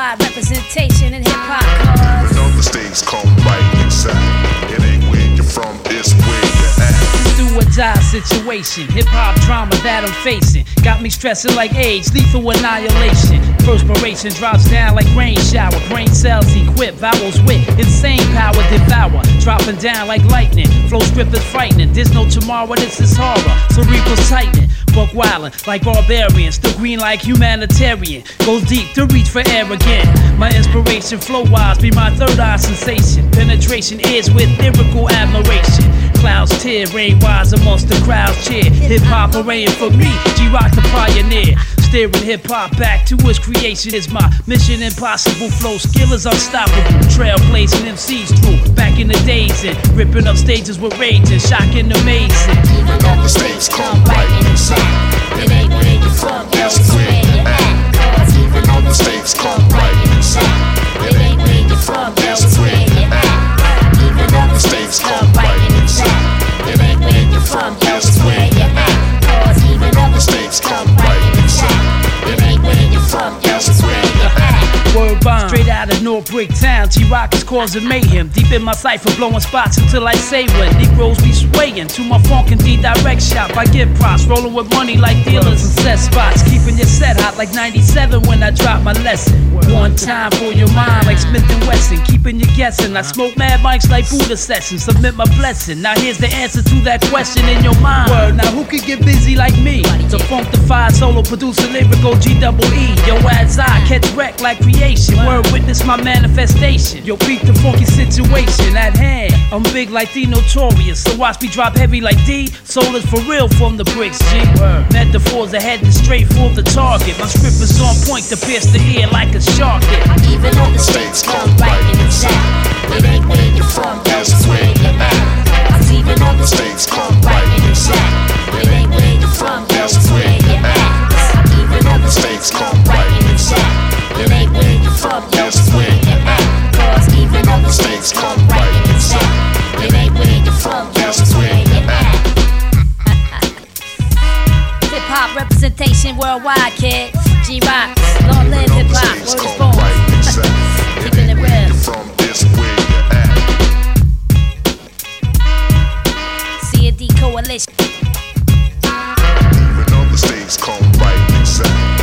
Worldwide representation in hip-hop, cause when all the states come right inside, it ain't where you're from, it's where you're at. Do or die situation, hip-hop drama that I'm facing got me stressing like AIDS, lethal annihilation. Perspiration drops down like rain shower. Brain cells equipped, vowels with insane power devour. Dropping down like lightning, flow script is frightening. There's no tomorrow, this is horror. Cerebral's tightening, buck wildin' like barbarian. Still green like humanitarian. Goes deep to reach for air again. My inspiration flow-wise be my third eye sensation. Penetration is with lyrical admiration. Clouds tear, rain-wise amongst the crowds cheer. Hip-hop arraying for me, G-Rock the pioneer. Steering hip-hop back to its creation is my mission impossible. Flow skill is unstoppable. Trailblazing MCs through back in the days and ripping up stages with rage and shocking amazing. When all the states come right inside, it ain't where you're from, it's where you're at. Cause even all the states come right inside, it ain't where you're from, it's where you're at. Even all the states come right inside, it ain't where you're from, it's where you're at. Cause even all the states come right inside, it ain't where you're from, it's where you're at. Word bomb, straight out of North Brick Town. G-Rock is causing mayhem. Deep in my cipher, blowing spots until I say when Negroes be swaying to my funk and D-Direct shop. I get props, rolling with money like dealers and set spots. Keeping your set hot like 97 when I drop my lesson. One time for your mind like Smith & Wesson. Keeping you guessing. I smoke mad mics like Buddha sessions. Submit my blessing. Now here's the answer to that question in your mind. Word, now who could get busy like me? The funkified solo producer, lyrical G-double-E. Yo, as I catch wreck like creation. Word, witness my manifestation. Yo, peep the funky situation at hand. I'm big like the Notorious, so watch me drop heavy like D. Soul is for real from the bricks, G. Metaphors are heading straight for the target. My script is on point to pierce the ear like a shark hit. Even though the states come right inside, it ain't where you're from, it's where you're at. Cause even though the states come right inside, it ain't where you're from, it's where you're at. Even though the states come right inside, it ain't where you're from, it's where you're at. Cause even though the states come right inside, it ain't where you're from, it's where you're at. hip-hop representation worldwide, kid. G-Rock, long live hip-hop, word is born. Keeping it real. From this where you're at. C&D Coalition. Even all the states come right inside.